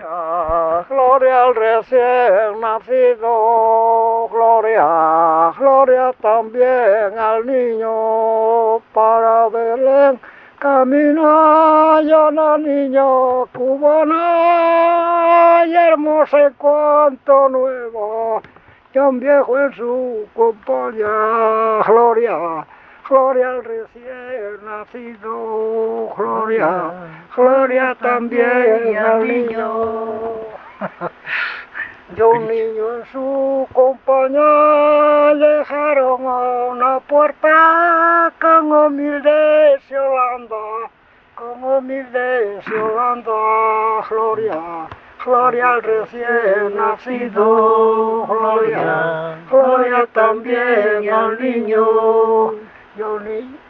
Gloria al recién nacido, gloria, gloria también al niño. Para Belén camina ya la niña cubana, y hermosa y cuanto nueva, ya un viejo en su compañía. Gloria, gloria al recién nacido, gloria, gloria también al niño. Y un niño en su compañía dejaron a una puerta con humilde Yolanda, con humilde Yolanda. Gloria, gloria al recién nacido, gloria, gloria también al niño. Y un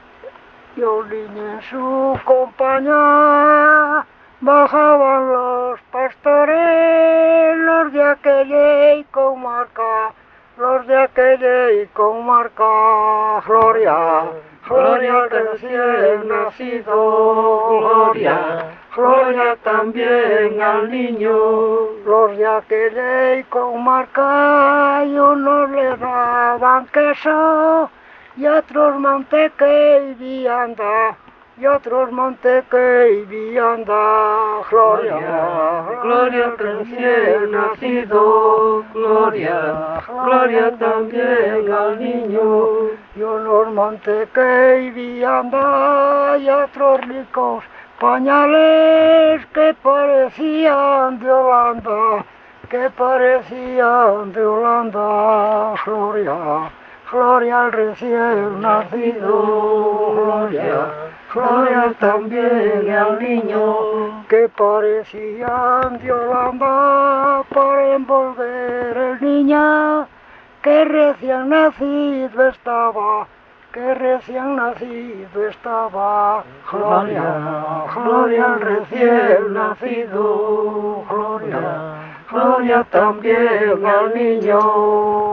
niño en su compañía bajaban los pastores, los de aquella comarca, los de aquella comarca. Gloria, gloria al recién nacido, gloria, gloria también al niño. Los de aquella comarca y unos le daban queso y otros manteca y vianda, y otros manteca y vianda. Gloria, gloria al recién nacido, gloria, gloria también al niño. Y unos manteca y vianda y otros ricos pañales que parecían de Holanda, que parecían de Holanda. Gloria, gloria al recién nacido, gloria, gloria también al niño, que parecían de Holanda para envolver el niño que recién nacido estaba, que recién nacido estaba. Gloria, gloria al recién nacido, gloria, gloria también al niño.